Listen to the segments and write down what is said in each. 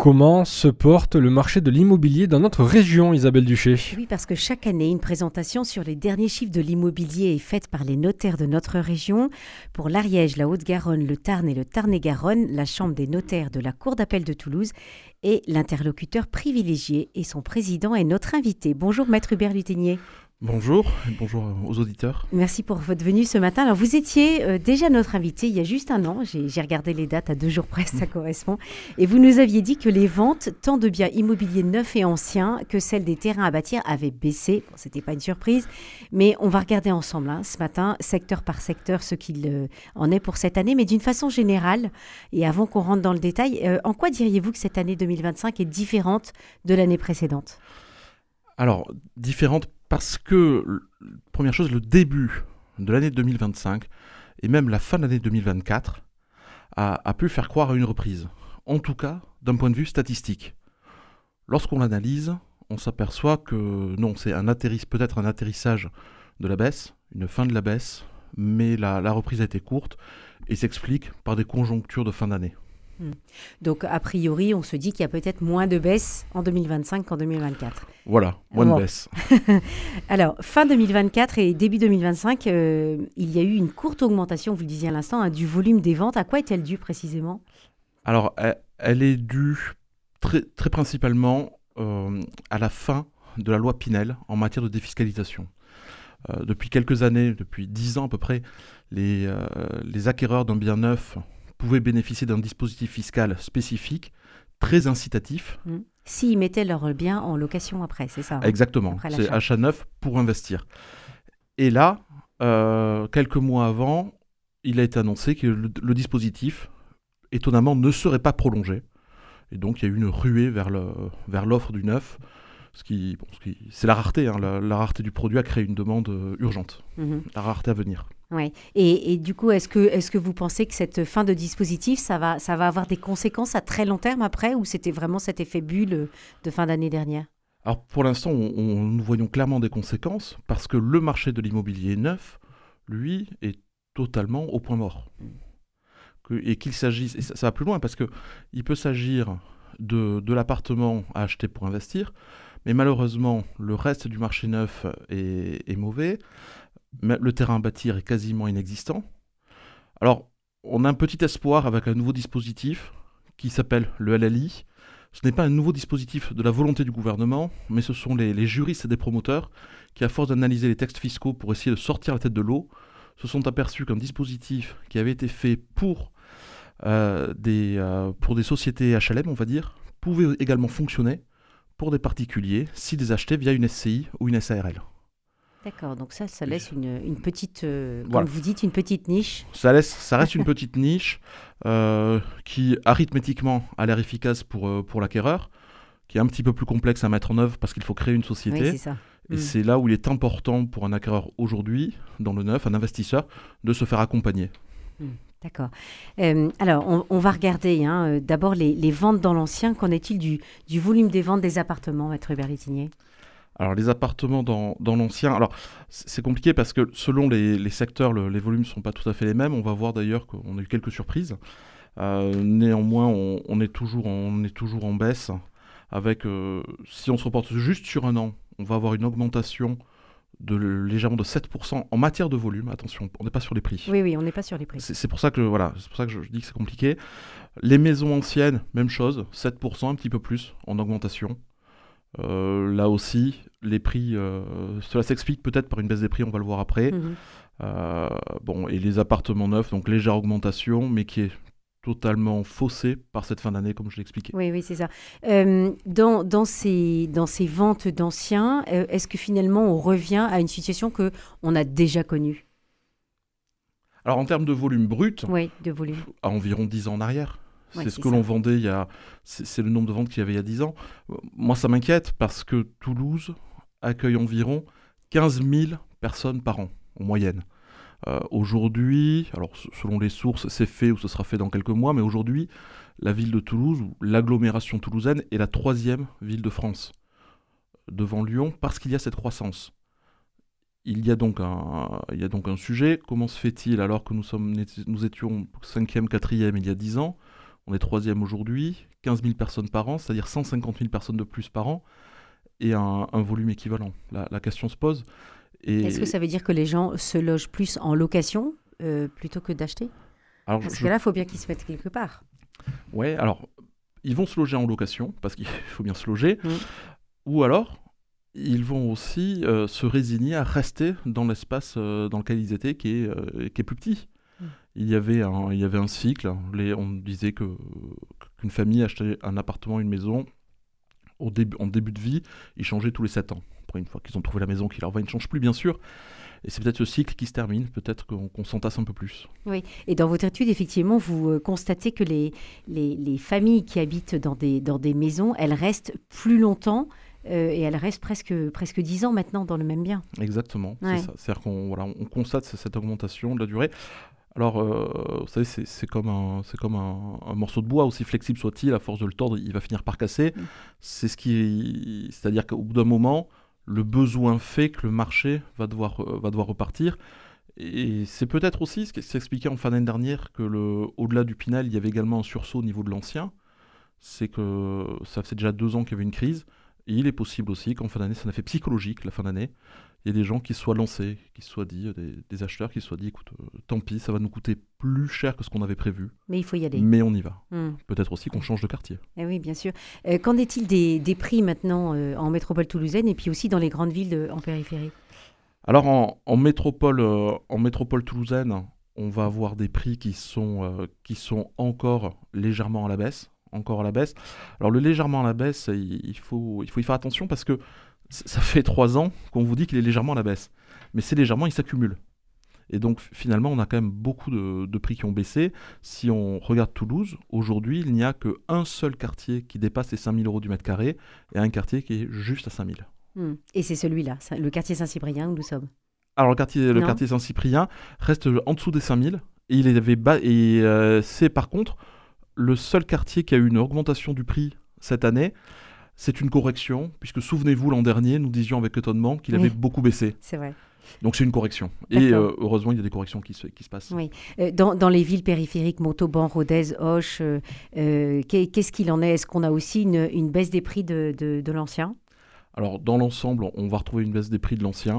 Comment se porte le marché de l'immobilier dans notre région, Isabelle Duché? Oui, parce que chaque année, une présentation sur les derniers chiffres de l'immobilier est faite par les notaires de notre région. Pour l'Ariège, la Haute-Garonne, le Tarn et le Tarn-et-Garonne, la Chambre des notaires de la Cour d'appel de Toulouse est l'interlocuteur privilégié et son président est notre invité. Bonjour Maître Hubert Luténier. Bonjour, et bonjour aux auditeurs. Merci pour votre venue ce matin. Alors vous étiez déjà notre invité il y a juste un an, j'ai regardé les dates à 2 jours près, ça correspond, et vous nous aviez dit que les ventes, tant de biens immobiliers neufs et anciens que celles des terrains à bâtir avaient baissé. Bon, c'était pas une surprise, mais on va regarder ensemble ce matin, secteur par secteur, ce qu'il en est pour cette année, mais d'une façon générale, et avant qu'on rentre dans le détail, en quoi diriez-vous que cette année 2025 est différente de l'année précédente ? Alors, différente parce que, première chose, le début de l'année 2025 et même la fin de l'année 2024 a pu faire croire à une reprise. En tout cas, d'un point de vue statistique. Lorsqu'on l'analyse, on s'aperçoit que non, c'est peut-être un atterrissage de la baisse, une fin de la baisse, mais la reprise a été courte et s'explique par des conjonctures de fin d'année. Donc, a priori, on se dit qu'il y a peut-être moins de baisse en 2025 qu'en 2024. Voilà, moins de baisse. Alors, fin 2024 et début 2025, il y a eu une courte augmentation, vous le disiez à l'instant, du volume des ventes. À quoi est-elle due précisément ? Alors, elle est due très, très principalement à la fin de la loi Pinel en matière de défiscalisation. Depuis quelques années, depuis 10 ans à peu près, les acquéreurs d'un bien neuf pouvaient bénéficier d'un dispositif fiscal spécifique, très incitatif. S'ils mettaient leur bien en location après, c'est ça ? Exactement, c'est achat neuf pour investir. Et là, quelques mois avant, il a été annoncé que le dispositif, étonnamment, ne serait pas prolongé. Et donc, il y a eu une ruée vers l'offre du neuf. C'est la rareté, la rareté du produit a créé une demande urgente, la rareté à venir. Ouais. Et du coup, est-ce que vous pensez que cette fin de dispositif, ça va avoir des conséquences à très long terme après, ou c'était vraiment cet effet bulle de fin d'année dernière ? Alors pour l'instant, nous voyons clairement des conséquences, parce que le marché de l'immobilier neuf, lui, est totalement au point mort. Et qu'il s'agisse, et ça va plus loin, parce qu'il peut s'agir de l'appartement à acheter pour investir, mais malheureusement, le reste du marché neuf est mauvais. Le terrain à bâtir est quasiment inexistant. Alors, on a un petit espoir avec un nouveau dispositif qui s'appelle le LLI. Ce n'est pas un nouveau dispositif de la volonté du gouvernement, mais ce sont les juristes et des promoteurs qui, à force d'analyser les textes fiscaux pour essayer de sortir la tête de l'eau, se sont aperçus qu'un dispositif qui avait été fait pour des sociétés HLM, on va dire, pouvait également fonctionner pour des particuliers s'ils les achetaient via une SCI ou une SARL. D'accord, donc ça laisse une petite, voilà. comme vous dites, une petite niche. Ça reste une petite niche qui, arithmétiquement, a l'air efficace pour l'acquéreur, qui est un petit peu plus complexe à mettre en œuvre parce qu'il faut créer une société. Oui, c'est ça. Et c'est là où il est important pour un acquéreur aujourd'hui, dans le neuf, un investisseur, de se faire accompagner. D'accord. Alors, on va regarder d'abord les ventes dans l'ancien. Qu'en est-il du volume des ventes des appartements, Maître Hubert Luténier ? Alors, les appartements dans l'ancien, alors c'est compliqué parce que selon les secteurs, les volumes ne sont pas tout à fait les mêmes. On va voir d'ailleurs qu'on a eu quelques surprises. Néanmoins, on est toujours en baisse. Avec, si on se reporte juste sur un an, on va avoir une augmentation légèrement de 7% en matière de volume. Attention, on n'est pas sur les prix. Oui, on n'est pas sur les prix. C'est pour ça que je dis que c'est compliqué. Les maisons anciennes, même chose, 7%, un petit peu plus en augmentation. Là aussi, les prix, cela s'explique peut-être par une baisse des prix, on va le voir après. Et les appartements neufs, donc légère augmentation, mais qui est totalement faussée par cette fin d'année, comme je l'expliquais. Oui, c'est ça. Dans ces ventes d'anciens, est-ce que finalement on revient à une situation qu'on a déjà connue ? Alors en termes de volume brut, de volume. À environ 10 ans en arrière. C'est ce que l'on vendait c'est le nombre de ventes qu'il y avait il y a 10 ans. Moi, ça m'inquiète parce que Toulouse accueille environ 15 000 personnes par an, en moyenne. Aujourd'hui, alors selon les sources, c'est fait ou ce sera fait dans quelques mois, mais aujourd'hui, la ville de Toulouse, ou l'agglomération toulousaine, est la 3e ville de France, devant Lyon, parce qu'il y a cette croissance. Il y a donc un sujet. Comment se fait-il, alors que nous étions 5e, 4e il y a 10 ans, On est troisième aujourd'hui, 15 000 personnes par an, c'est-à-dire 150 000 personnes de plus par an, et un volume équivalent. La question se pose. Est-ce que ça veut dire que les gens se logent plus en location plutôt que d'acheter ? Parce que là, il faut bien qu'ils se mettent quelque part. Oui, alors, ils vont se loger en location, parce qu'il faut bien se loger, ou alors, ils vont aussi se résigner à rester dans l'espace dans lequel ils étaient, qui est plus petit. Il y avait un cycle, on disait qu'une famille achetait un appartement, une maison, en début de vie, ils changeaient tous les 7 ans. Après, une fois qu'ils ont trouvé la maison qui leur va, ils ne changent plus, bien sûr. Et c'est peut-être ce cycle qui se termine, peut-être qu'on s'entasse un peu plus. Oui, et dans votre étude, effectivement, vous constatez que les familles qui habitent dans des maisons, elles restent plus longtemps et elles restent presque 10 ans maintenant dans le même bien. Exactement, c'est ça. C'est-à-dire qu'on constate cette augmentation de la durée. Alors, vous savez, c'est comme un morceau de bois, aussi flexible soit-il, à force de le tordre, il va finir par casser. C'est-à-dire qu'au bout d'un moment, le besoin fait que le marché va devoir repartir. Et c'est peut-être aussi ce qui s'expliquait en fin d'année dernière, que au-delà du Pinel, il y avait également un sursaut au niveau de l'ancien. C'est que ça faisait déjà 2 ans qu'il y avait une crise. Et il est possible aussi qu'en fin d'année, c'est un effet psychologique, la fin d'année. Il y a des gens qui se soient lancés, qui se soient dit, des acheteurs qui se soient dit, écoute, tant pis, ça va nous coûter plus cher que ce qu'on avait prévu. Mais il faut y aller. Mais on y va. Peut-être aussi qu'on change de quartier. Eh oui, bien sûr. Qu'en est-il des prix maintenant en métropole toulousaine et puis aussi dans les grandes villes en périphérie ? Alors, en métropole toulousaine, on va avoir des prix qui sont encore légèrement à la baisse. Alors, le légèrement à la baisse, il faut y faire attention parce que ça fait 3 ans qu'on vous dit qu'il est légèrement à la baisse. Mais c'est légèrement, il s'accumule. Et donc, finalement, on a quand même beaucoup de prix qui ont baissé. Si on regarde Toulouse, aujourd'hui, il n'y a qu'un seul quartier qui dépasse les 5 000 € du mètre carré et un quartier qui est juste à 5 000. Et c'est celui-là, le quartier Saint-Cyprien où nous sommes. Alors, le quartier Saint-Cyprien reste en dessous des 5 000. Et il avait c'est par contre le seul quartier qui a eu une augmentation du prix cette année. C'est une correction, puisque souvenez-vous, l'an dernier, nous disions avec étonnement qu'il avait beaucoup baissé. C'est vrai. Donc c'est une correction. Et heureusement, il y a des corrections qui se passent. Oui. Dans les villes périphériques, Montauban, Rodez, Auch, qu'est-ce qu'il en est ? Est-ce qu'on a aussi une baisse des prix de l'ancien ? Alors, dans l'ensemble, on va retrouver une baisse des prix de l'ancien.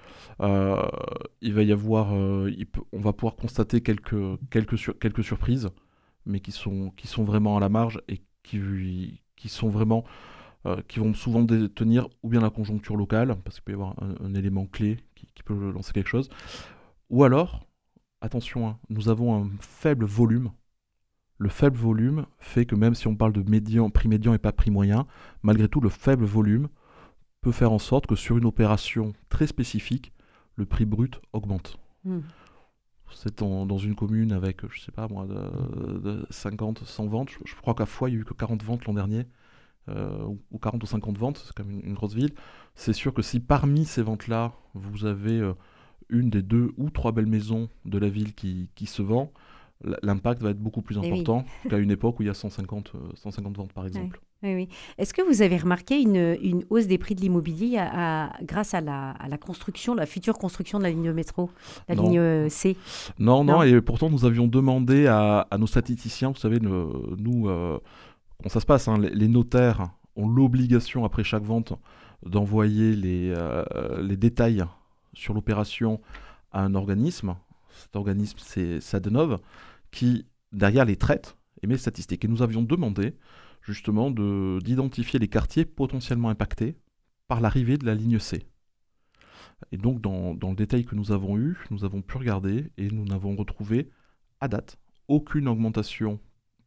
Il va y avoir... on va pouvoir constater quelques surprises, mais qui sont vraiment à la marge et qui sont vraiment... qui vont souvent tenir ou bien la conjoncture locale, parce qu'il peut y avoir un élément clé qui peut lancer quelque chose, ou alors, attention, nous avons un faible volume. Le faible volume fait que même si on parle de prix médian et pas prix moyen, malgré tout, le faible volume peut faire en sorte que sur une opération très spécifique, le prix brut augmente. C'est dans une commune avec, je sais pas moi, de 50, 100 ventes. Je crois qu'à Foix, il n'y a eu que 40 ventes l'an dernier. Ou 40 ou 50 ventes, c'est quand même une grosse ville. C'est sûr que si parmi ces ventes-là, vous avez une des 2 ou 3 belles maisons de la ville qui se vend, l'impact va être beaucoup plus important qu'à une époque où il y a 150 ventes par exemple. Oui. Est-ce que vous avez remarqué une hausse des prix de l'immobilier grâce à la construction, la future construction de la ligne de métro, ligne C ? Non, et pourtant nous avions demandé à nos statisticiens, vous savez, nous... Comment ça se passe, hein, les notaires ont l'obligation, après chaque vente, d'envoyer les détails sur l'opération à un organisme. Cet organisme, c'est Sadenov, qui, derrière, les traite et met les statistiques. Et nous avions demandé, justement, d'identifier les quartiers potentiellement impactés par l'arrivée de la ligne C. Et donc, dans le détail que nous avons eu, nous avons pu regarder et nous n'avons retrouvé, à date, aucune augmentation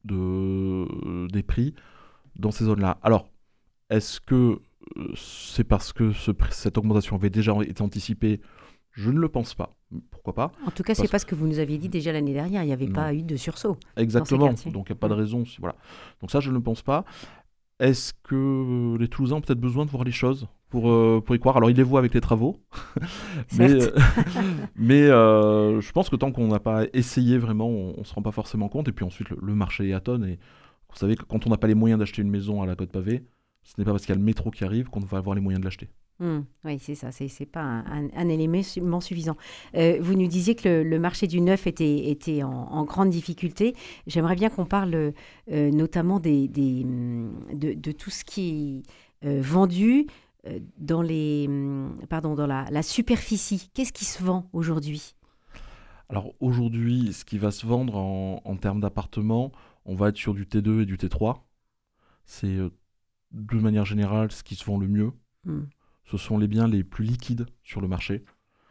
des prix dans ces zones-là. Alors, est-ce que c'est parce que cette augmentation avait déjà été anticipée ? Je ne le pense pas. Pourquoi pas ? En tout cas, c'est pas ce que vous nous aviez dit déjà l'année dernière. Il n'y avait pas eu de sursaut. Exactement. Donc, il n'y a pas de raison. Voilà. Donc ça, je ne le pense pas. Est-ce que les Toulousains ont peut-être besoin de voir les choses pour y croire ? Alors, ils les voient avec les travaux. mais je pense que tant qu'on n'a pas essayé vraiment, on ne se rend pas forcément compte. Et puis ensuite, le marché étonne. Et vous savez que quand on n'a pas les moyens d'acheter une maison à la Côte Pavée, ce n'est pas parce qu'il y a le métro qui arrive qu'on va avoir les moyens de l'acheter. Oui, c'est ça, c'est pas un élément suffisant. Vous nous disiez que le marché du neuf était en grande difficulté. J'aimerais bien qu'on parle notamment de tout ce qui est vendu dans dans la superficie. Qu'est-ce qui se vend aujourd'hui? Alors aujourd'hui, ce qui va se vendre en termes d'appartements, on va être sur du T2 et du T3. C'est de manière générale ce qui se vend le mieux. Hmm. Ce sont les biens les plus liquides sur le marché.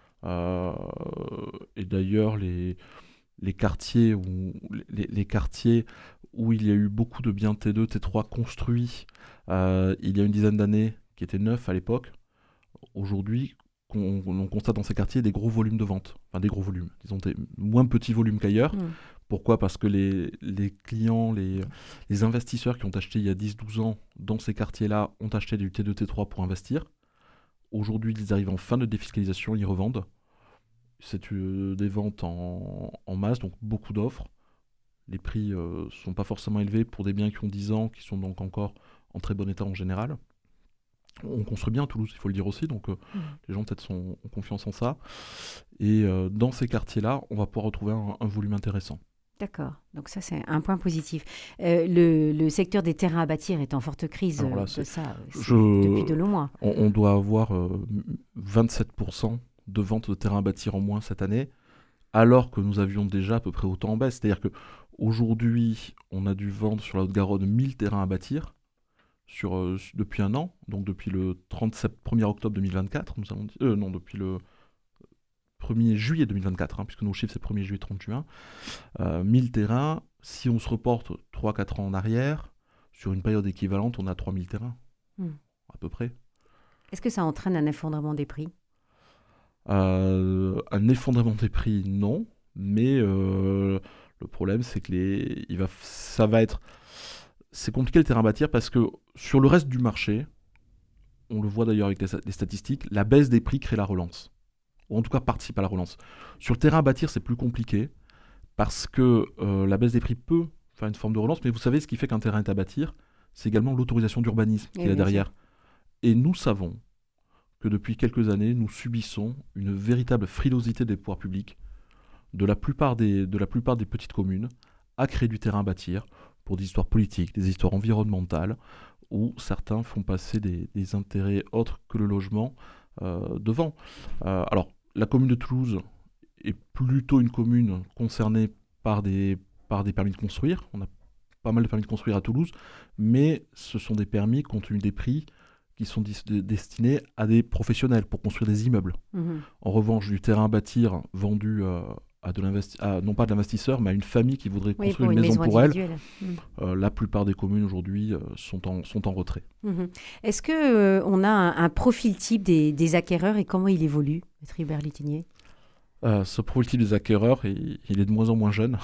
Et d'ailleurs, les quartiers les quartiers où il y a eu beaucoup de biens T2, T3 construits il y a une dizaine d'années, qui étaient neufs à l'époque, aujourd'hui, on constate dans ces quartiers des gros volumes de vente. Enfin, des gros volumes, disons des moins petits volumes qu'ailleurs. Pourquoi ? Parce que les clients, les investisseurs qui ont acheté il y a 10-12 ans dans ces quartiers-là ont acheté du T2, T3 pour investir. Aujourd'hui, ils arrivent en fin de défiscalisation, ils revendent. C'est des ventes en masse, donc beaucoup d'offres. Les prix ne sont pas forcément élevés pour des biens qui ont 10 ans, qui sont donc encore en très bon état en général. On construit bien à Toulouse, il faut le dire aussi, donc les gens peut-être ont confiance en ça. Et dans ces quartiers-là, on va pouvoir retrouver un volume intéressant. D'accord, donc ça c'est un point positif. Le secteur des terrains à bâtir est en forte crise depuis de longs mois. On doit avoir 27% de ventes de terrains à bâtir en moins cette année, alors que nous avions déjà à peu près autant en baisse. C'est-à-dire qu'aujourd'hui, on a dû vendre sur la Haute-Garonne 1000 terrains à bâtir depuis un an, donc depuis le 1er octobre 2024, nous avons dit, depuis le 1er juillet 2024, puisque nos chiffres c'est 1er juillet 30 juin, 1000 terrains. Si on se reporte 3-4 ans en arrière, sur une période équivalente, on a 3000 terrains, à peu près. Est-ce que ça entraîne un effondrement des prix ? Un effondrement des prix, non, mais le problème c'est que c'est compliqué le terrain à bâtir parce que sur le reste du marché, on le voit d'ailleurs avec les statistiques, la baisse des prix crée la relance. Ou en tout cas participe à la relance. Sur le terrain à bâtir, c'est plus compliqué parce que la baisse des prix peut faire une forme de relance, mais vous savez, ce qui fait qu'un terrain est à bâtir, c'est également l'autorisation d'urbanisme qui est là derrière. Et nous savons que depuis quelques années, nous subissons une véritable frilosité des pouvoirs publics de la plupart des petites communes à créer du terrain à bâtir pour des histoires politiques, des histoires environnementales, où certains font passer des intérêts autres que le logement devant. Alors, la commune de Toulouse est plutôt une commune concernée par des permis de construire. On a pas mal de permis de construire à Toulouse, mais ce sont des permis compte tenu des prix qui sont destinés à des professionnels pour construire des immeubles. En revanche, du terrain à bâtir vendu non pas de l'investisseur, mais à une famille qui voudrait construire une maison pour elle. La plupart des communes aujourd'hui sont en retrait. Est-ce qu'on a un profil type des acquéreurs et comment il évolue, Maître Hubert Létinier ? Ce profil type des acquéreurs, il est de moins en moins jeune.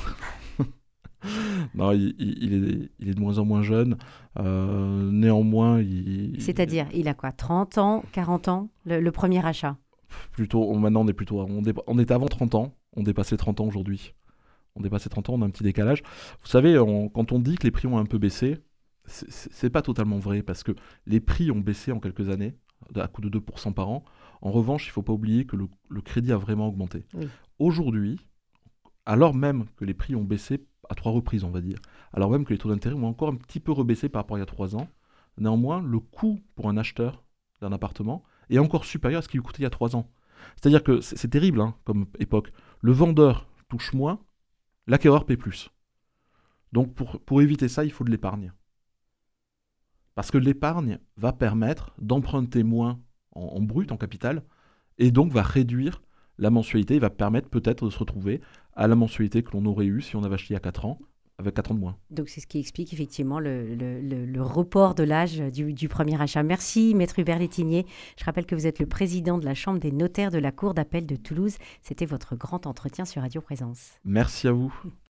Non, il est de moins en moins jeune. Néanmoins, c'est-à-dire, il a quoi, 30 ans, 40 ans, le premier achat ? Maintenant, on était avant 30 ans. On dépassait 30 ans aujourd'hui. On a un petit décalage. Vous savez, quand on dit que les prix ont un peu baissé, c'est pas totalement vrai, parce que les prix ont baissé en quelques années, à coût de 2% par an. En revanche, il ne faut pas oublier que le crédit a vraiment augmenté. Oui. Aujourd'hui, alors même que les prix ont baissé à 3 reprises, on va dire, alors même que les taux d'intérêt ont encore un petit peu rebaissé par rapport à il y a 3 ans, néanmoins, le coût pour un acheteur d'un appartement est encore supérieur à ce qu'il lui coûtait il y a 3 ans. C'est-à-dire que c'est terrible comme époque. Le vendeur touche moins, l'acquéreur paie plus. Donc pour éviter ça, il faut de l'épargne. Parce que l'épargne va permettre d'emprunter moins en brut, en capital, et donc va réduire la mensualité. Il va permettre peut-être de se retrouver à la mensualité que l'on aurait eue si on avait acheté il y a 4 ans, avec 4 ans de moins. Donc c'est ce qui explique effectivement le report de l'âge du premier achat. Merci Maître Hubert Létinier. Je rappelle que vous êtes le président de la Chambre des notaires de la Cour d'appel de Toulouse. C'était votre grand entretien sur Radio Présence. Merci à vous.